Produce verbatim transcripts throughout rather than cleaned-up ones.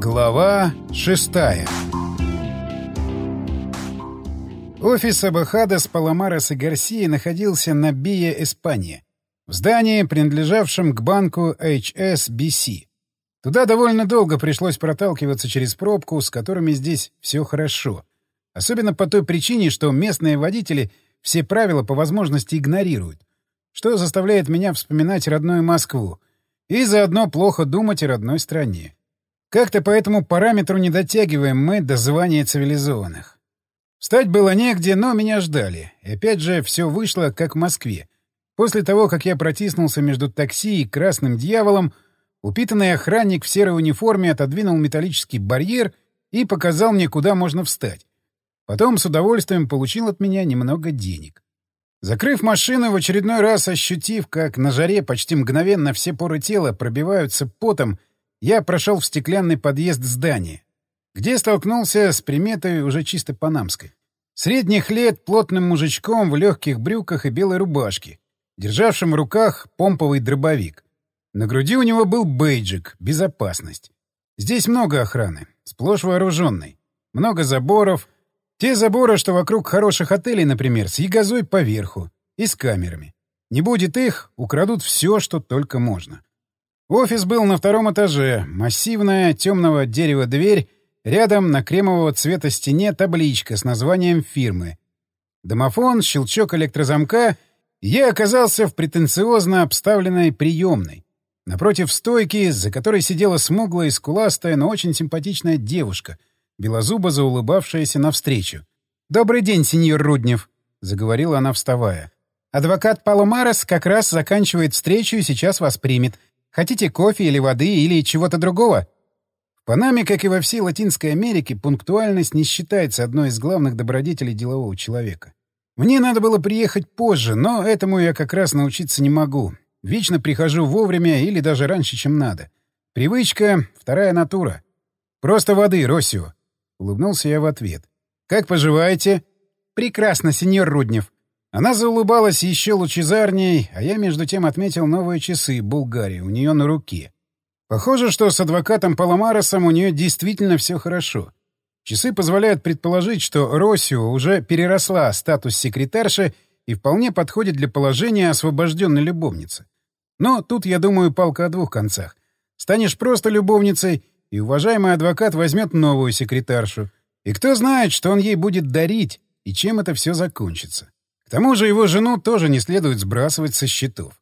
Глава шестая. Офис Абахадос, Паламарос и Гарсии находился на Бия, Испания, в здании, принадлежавшем к банку эйч эс би си. Туда довольно долго пришлось проталкиваться через пробку, с которыми здесь все хорошо. Особенно по той причине, что местные водители все правила по возможности игнорируют, что заставляет меня вспоминать родную Москву и заодно плохо думать о родной стране. Как-то по этому параметру не дотягиваем мы до звания цивилизованных. Встать было негде, но меня ждали. И опять же, все вышло, как в Москве. После того, как я протиснулся между такси и красным дьяволом, упитанный охранник в серой униформе отодвинул металлический барьер и показал мне, куда можно встать. Потом с удовольствием получил от меня немного денег. Закрыв машину, в очередной раз ощутив, как на жаре почти мгновенно все поры тела пробиваются потом, я прошел в стеклянный подъезд здания, где столкнулся с приметой уже чисто панамской. Средних лет плотным мужичком в легких брюках и белой рубашке, державшим в руках помповый дробовик. На груди у него был бейджик «Безопасность». Здесь много охраны, сплошь вооруженной. Много заборов. Те заборы, что вокруг хороших отелей, например, с ягозой поверху и с камерами. Не будет их, украдут все, что только можно. Офис был на втором этаже. Массивная темного дерева дверь, рядом на кремового цвета стене табличка с названием фирмы. Домофон, щелчок электрозамка, и я оказался в претенциозно обставленной приемной. Напротив стойки, за которой сидела смуглая и скуластая, но очень симпатичная девушка, белозубо заулыбавшаяся навстречу. «Добрый день, сеньор Руднев», — заговорила она, вставая. «Адвокат Паламарос как раз заканчивает встречу и сейчас вас примет. Хотите кофе или воды, или чего-то другого?» В Панаме, как и во всей Латинской Америке, пунктуальность не считается одной из главных добродетелей делового человека. Мне надо было приехать позже, но этому я как раз научиться не могу. Вечно прихожу вовремя или даже раньше, чем надо. Привычка — вторая натура. «Просто воды, Россио», — улыбнулся я в ответ. «Как поживаете?» «Прекрасно, сеньор Руднев». Она заулыбалась еще лучезарней, а я между тем отметил новые часы Булгарии у нее на руке. Похоже, что с адвокатом Паламаросом у нее действительно все хорошо. Часы позволяют предположить, что Россио уже переросла статус секретарши и вполне подходит для положения освобожденной любовницы. Но тут, я думаю, палка о двух концах. Станешь просто любовницей, и уважаемый адвокат возьмет новую секретаршу. И кто знает, что он ей будет дарить, и чем это все закончится. К тому же его жену тоже не следует сбрасывать со счетов.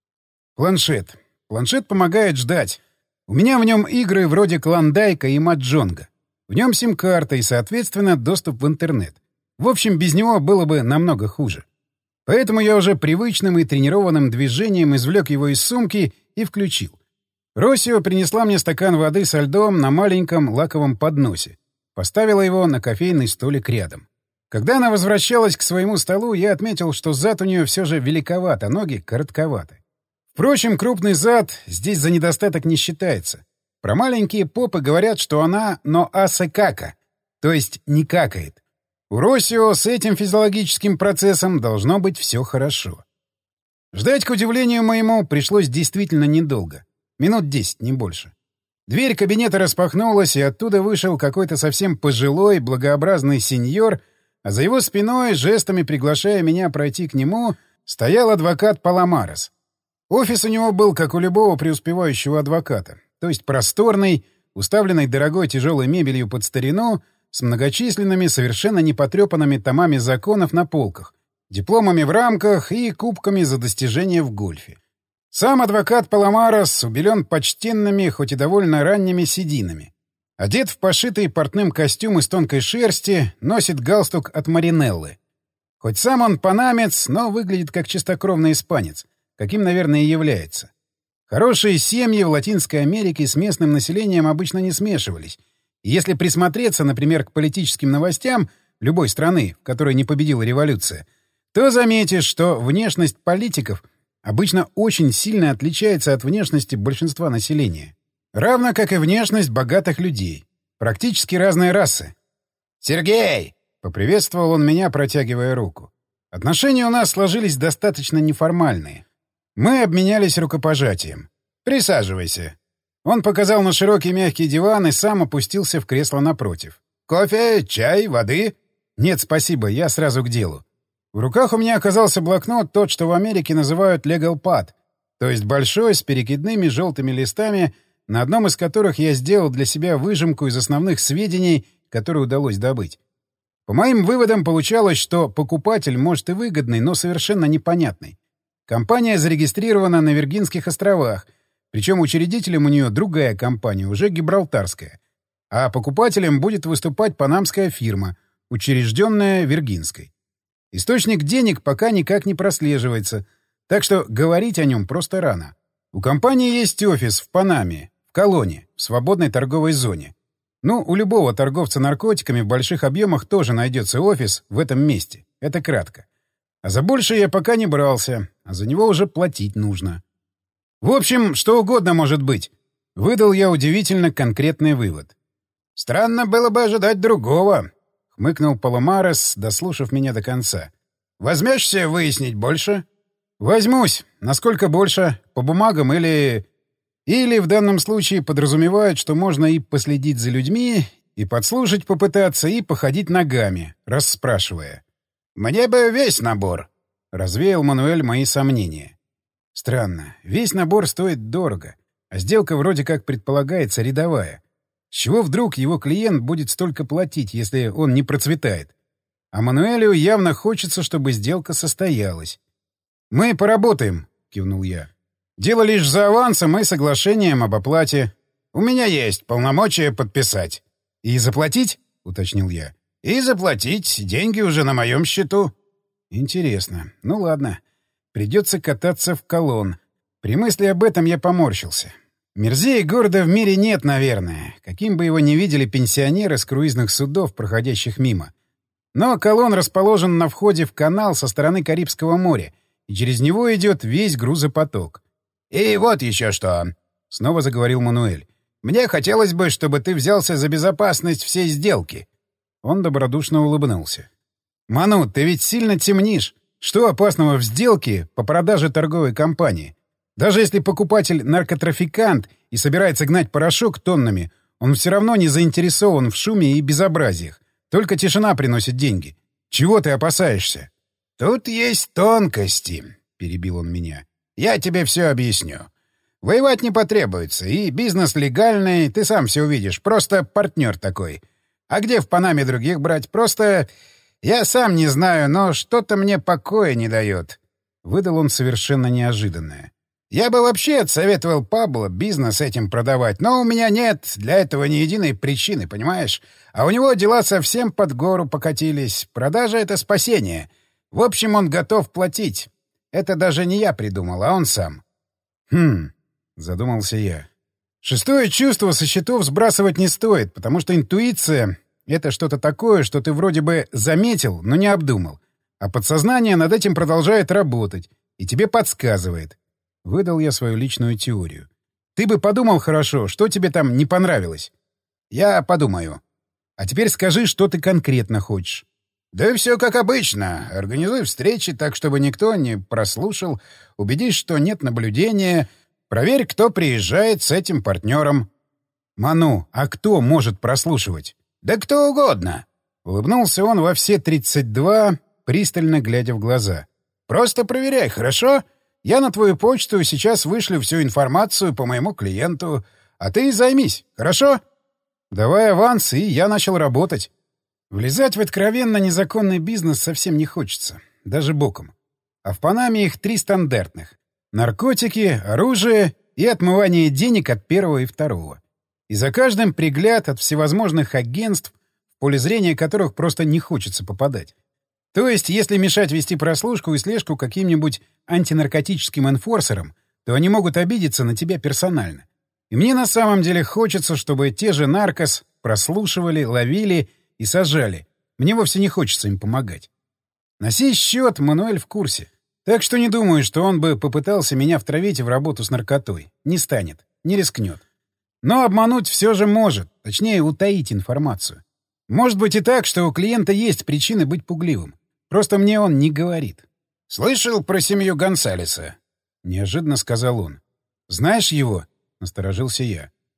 Планшет. Планшет помогает ждать. У меня в нем игры вроде Клондайка и Маджонга. В нем сим-карта и, соответственно, доступ в интернет. В общем, без него было бы намного хуже. Поэтому я уже привычным и тренированным движением извлек его из сумки и включил. Россио принесла мне стакан воды со льдом на маленьком лаковом подносе. Поставила его на кофейный столик рядом. Когда она возвращалась к своему столу, я отметил, что зад у нее все же великоват, а ноги коротковаты. Впрочем, крупный зад здесь за недостаток не считается. Про маленькие попы говорят, что она «но асе кака», то есть не какает. У Россио с этим физиологическим процессом должно быть все хорошо. Ждать, к удивлению моему, пришлось действительно недолго. Минут десять, не больше. Дверь кабинета распахнулась, и оттуда вышел какой-то совсем пожилой, благообразный сеньор, а за его спиной, жестами приглашая меня пройти к нему, стоял адвокат Паламарос. Офис у него был, как у любого преуспевающего адвоката, то есть просторный, уставленный дорогой тяжелой мебелью под старину, с многочисленными, совершенно непотрепанными томами законов на полках, дипломами в рамках и кубками за достижения в гольфе. Сам адвокат Паламарос убелен почтенными, хоть и довольно ранними сединами. Одет в пошитый портным костюм из тонкой шерсти, носит галстук от Маринеллы. Хоть сам он панамец, но выглядит как чистокровный испанец, каким, наверное, и является. Хорошие семьи в Латинской Америке с местным населением обычно не смешивались. И если присмотреться, например, к политическим новостям любой страны, в которой не победила революция, то заметишь, что внешность политиков обычно очень сильно отличается от внешности большинства населения. Равно как и внешность богатых людей. Практически разные расы. «Сергей!» — поприветствовал он меня, протягивая руку. Отношения у нас сложились достаточно неформальные. Мы обменялись рукопожатием. «Присаживайся». Он показал на широкий мягкий диван и сам опустился в кресло напротив. «Кофе, чай, воды?» «Нет, спасибо, я сразу к делу». В руках у меня оказался блокнот, тот, что в Америке называют legal pad, то есть большой, с перекидными желтыми листами, на одном из которых я сделал для себя выжимку из основных сведений, которые удалось добыть. По моим выводам получалось, что покупатель, может, и выгодный, но совершенно непонятный. Компания зарегистрирована на Виргинских островах, причем учредителем у нее другая компания, уже гибралтарская. А покупателем будет выступать панамская фирма, учрежденная Виргинской. Источник денег пока никак не прослеживается, так что говорить о нем просто рано. У компании есть офис в Панаме, в Колоне, в свободной торговой зоне. Ну, у любого торговца наркотиками в больших объемах тоже найдется офис в этом месте. Это кратко. А за большее я пока не брался, а за него уже платить нужно. В общем, что угодно может быть. Выдал я удивительно конкретный вывод. «Странно было бы ожидать другого», — хмыкнул Паломарес, дослушав меня до конца. «Возьмешься выяснить больше?» «Возьмусь. Насколько больше? По бумагам или...» Или в данном случае подразумевают, что можно и последить за людьми, и подслушать попытаться, и походить ногами, расспрашивая. «Мне бы весь набор», — развеял Мануэль мои сомнения. Странно. Весь набор стоит дорого, а сделка вроде как предполагается рядовая. С чего вдруг его клиент будет столько платить, если он не процветает? А Мануэлю явно хочется, чтобы сделка состоялась. «Мы поработаем», — кивнул я. «Дело лишь за авансом и соглашением об оплате. У меня есть полномочия подписать». «И заплатить?» — уточнил я. «И заплатить. Деньги уже на моем счету». «Интересно. Ну ладно. Придется кататься в Колон». При мысли об этом я поморщился. Мерзее города в мире нет, наверное, каким бы его ни видели пенсионеры с круизных судов, проходящих мимо. Но Колон расположен на входе в канал со стороны Карибского моря, и через него идет весь грузопоток. «И вот еще что», — снова заговорил Мануэль. «Мне хотелось бы, чтобы ты взялся за безопасность всей сделки». Он добродушно улыбнулся. «Ману, ты ведь сильно темнишь. Что опасного в сделке по продаже торговой компании? Даже если покупатель наркотрафикант и собирается гнать порошок тоннами, он все равно не заинтересован в шуме и безобразиях. Только тишина приносит деньги. Чего ты опасаешься?» «Тут есть тонкости», — перебил он меня. «Я тебе все объясню. Воевать не потребуется, и бизнес легальный, ты сам все увидишь, просто партнер такой. А где в Панаме других брать? Просто... Я сам не знаю, но что-то мне покоя не дает». Выдал он совершенно неожиданное. «Я бы вообще отсоветовал Пабло бизнес этим продавать, но у меня нет для этого ни единой причины, понимаешь? А у него дела совсем под гору покатились. Продажа — это спасение. В общем, он готов платить. Это даже не я придумал, а он сам». «Хм...» — задумался я. «Шестое чувство со счетов сбрасывать не стоит, потому что интуиция — это что-то такое, что ты вроде бы заметил, но не обдумал. А подсознание над этим продолжает работать и тебе подсказывает». Выдал я свою личную теорию. «Ты бы подумал хорошо, что тебе там не понравилось?» «Я подумаю». «А теперь скажи, что ты конкретно хочешь». «Да все как обычно. Организуй встречи так, чтобы никто не прослушал. Убедись, что нет наблюдения. Проверь, кто приезжает с этим партнером». «Ману, а кто может прослушивать?» «Да кто угодно». Улыбнулся он во все тридцать два, пристально глядя в глаза. «Просто проверяй, хорошо? Я на твою почту сейчас вышлю всю информацию по моему клиенту, а ты займись, хорошо?» «Давай аванс, и я начал работать». Влезать в откровенно незаконный бизнес совсем не хочется, даже боком. А в Панаме их три стандартных — наркотики, оружие и отмывание денег от первого и второго. И за каждым пригляд от всевозможных агентств, в поле зрения которых просто не хочется попадать. То есть, если мешать вести прослушку и слежку каким-нибудь антинаркотическим энфорсерам, то они могут обидеться на тебя персонально. И мне на самом деле хочется, чтобы те же наркос прослушивали, ловили и сажали. Мне вовсе не хочется им помогать. На сей счет Мануэль в курсе. Так что не думаю, что он бы попытался меня втравить в работу с наркотой. Не станет, не рискнет. Но обмануть все же может, точнее, утаить информацию. Может быть и так, что у клиента есть причины быть пугливым. Просто мне он не говорит. «Слышал про семью Гонсалеса?» — неожиданно сказал он. «Знаешь его?» — насторожился я.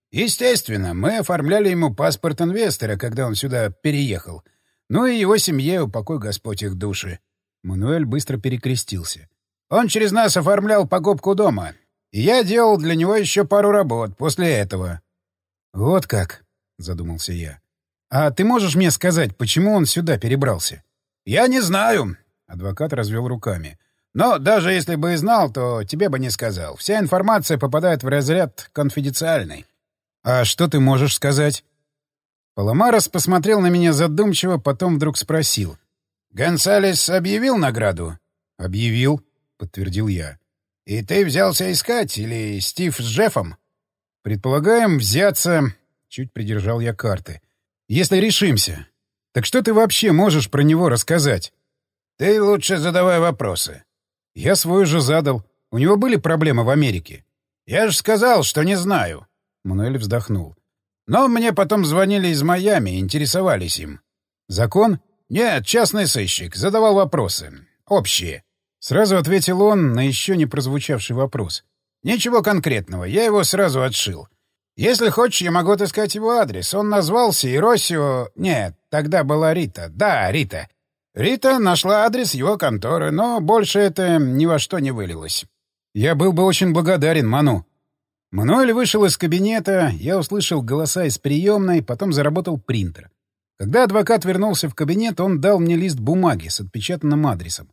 Естественно, мы оформляли ему паспорт инвестора, когда он сюда переехал. Ну и его семье, упокой Господь их души. Мануэль быстро перекрестился. Он через нас оформлял покупку дома. И я делал для него еще пару работ после этого. Вот как, задумался я. А ты можешь мне сказать, почему он сюда перебрался? Я не знаю, адвокат развел руками. Но даже если бы и знал, то тебе бы не сказал. Вся информация попадает в разряд конфиденциальной. А что ты можешь сказать? Паламарос посмотрел на меня задумчиво, потом вдруг спросил. «Гонсалес объявил награду?» «Объявил», — подтвердил я. «И ты взялся искать? Или Стив с Джеффом?» «Предполагаем взяться...» — чуть придержал я карты. «Если решимся. Так что ты вообще можешь про него рассказать?» «Ты лучше задавай вопросы». «Я свой уже задал. У него были проблемы в Америке?» «Я же сказал, что не знаю». Мануэль вздохнул. «Но мне потом звонили из Майами, интересовались им». «Закон?» «Нет, частный сыщик. Задавал вопросы. Общие». Сразу ответил он на еще не прозвучавший вопрос. «Ничего конкретного. Я его сразу отшил. Если хочешь, я могу отыскать его адрес. Он назвался Иросио... Нет, тогда была Рита. Да, Рита. Рита нашла адрес его конторы, но больше это ни во что не вылилось. Я был бы очень благодарен, Ману». Мануэль вышел из кабинета, я услышал голоса из приемной, потом заработал принтер. Когда адвокат вернулся в кабинет, он дал мне лист бумаги с отпечатанным адресом.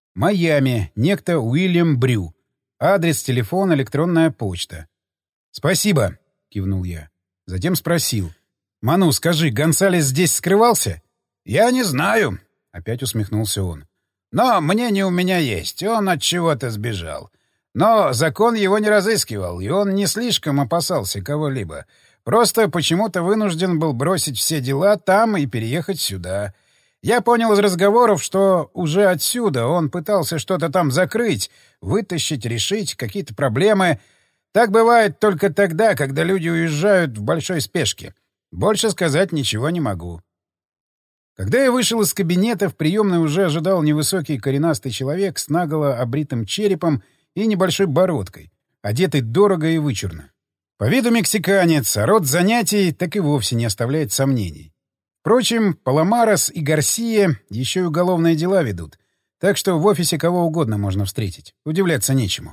Майами, некто Уильям Брю. Адрес, телефон, электронная почта. «Спасибо», — кивнул я. Затем спросил. «Ману, скажи, Гонсалес здесь скрывался?» «Я не знаю», — опять усмехнулся он. «Но мнение у меня есть. Он от чего-то сбежал. Но закон его не разыскивал, и он не слишком опасался кого-либо. Просто почему-то вынужден был бросить все дела там и переехать сюда. Я понял из разговоров, что уже отсюда он пытался что-то там закрыть, вытащить, решить какие-то проблемы. Так бывает только тогда, когда люди уезжают в большой спешке. Больше сказать ничего не могу». Когда я вышел из кабинета, в приемной уже ожидал невысокий коренастый человек с наголо обритым черепом и небольшой бородкой, одетый дорого и вычурно. По виду мексиканец, а род занятий так и вовсе не оставляет сомнений. Впрочем, Паламарос и Гарсия еще и уголовные дела ведут, так что в офисе кого угодно можно встретить. Удивляться нечему.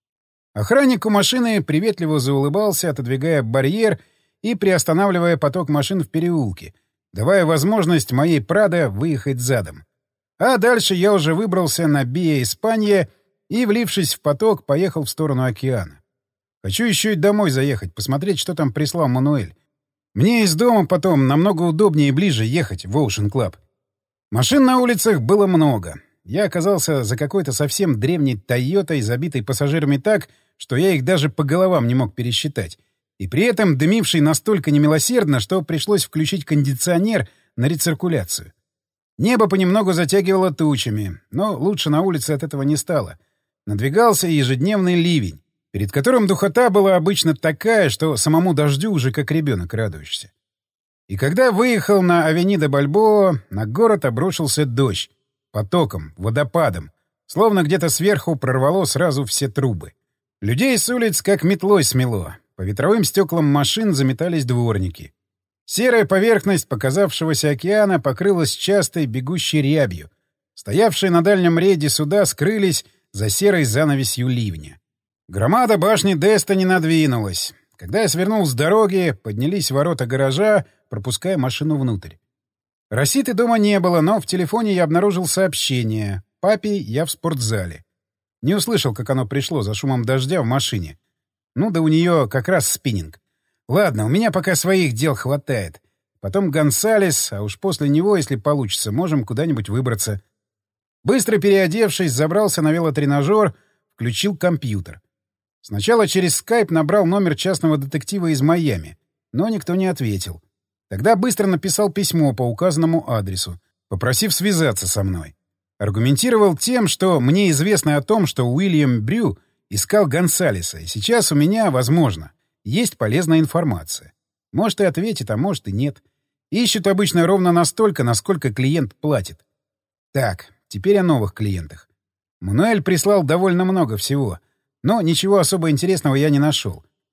Охранник у машины приветливо заулыбался, отодвигая барьер и приостанавливая поток машин в переулке, давая возможность моей «Прадо» выехать задом. А дальше я уже выбрался на Бия Испания и, влившись в поток, поехал в сторону океана. Хочу еще и домой заехать, посмотреть, что там прислал Мануэль. Мне из дома потом намного удобнее и ближе ехать в Ocean Club. Машин на улицах было много. Я оказался за какой-то совсем древней «Тойотой», забитой пассажирами так, что я их даже по головам не мог пересчитать. И при этом дымивший настолько немилосердно, что пришлось включить кондиционер на рециркуляцию. Небо понемногу затягивало тучами, но лучше на улице от этого не стало. Надвигался ежедневный ливень, перед которым духота была обычно такая, что самому дождю уже как ребенок радуешься. И когда выехал на Авенида Бальбоа, на город обрушился дождь. Потоком, водопадом. Словно где-то сверху прорвало сразу все трубы. Людей с улиц как метлой смело. По ветровым стеклам машин заметались дворники. Серая поверхность показавшегося океана покрылась частой бегущей рябью. Стоявшие на дальнем рейде суда скрылись за серой занавесью ливня. Громада башни Деста не надвинулась. Когда я свернул с дороги, поднялись ворота гаража, пропуская машину внутрь. Роситы дома не было, но в телефоне я обнаружил сообщение. Папе я в спортзале. Не услышал, как оно пришло за шумом дождя в машине. Ну да у нее как раз спиннинг. Ладно, у меня пока своих дел хватает. Потом Гонсалес, а уж после него, если получится, можем куда-нибудь выбраться. Быстро переодевшись, забрался на велотренажер, включил компьютер. Сначала через скайп набрал номер частного детектива из Майами, но никто не ответил. Тогда быстро написал письмо по указанному адресу, попросив связаться со мной. Аргументировал тем, что мне известно о том, что Уильям Брю искал Гонсалеса, и сейчас у меня, возможно, есть полезная информация. Может, и ответит, а может, и нет. Ищут обычно ровно настолько, насколько клиент платит. Так, теперь о новых клиентах. Мануэль прислал довольно много всего, но ничего особо интересного я не нашел.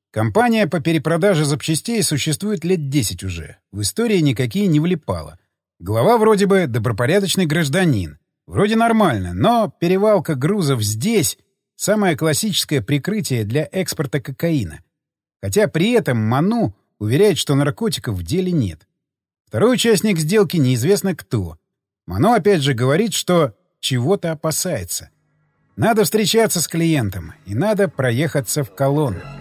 Компания по перепродаже запчастей существует лет десять уже. В истории никакие не влипало. Глава вроде бы добропорядочный гражданин. Вроде нормально, но перевалка грузов здесь — самое классическое прикрытие для экспорта кокаина. Хотя при этом Ману уверяет, что наркотиков в деле нет. Второй участник сделки неизвестно кто. Ману опять же говорит, что чего-то опасается. Надо встречаться с клиентом, и надо проехаться в колонну.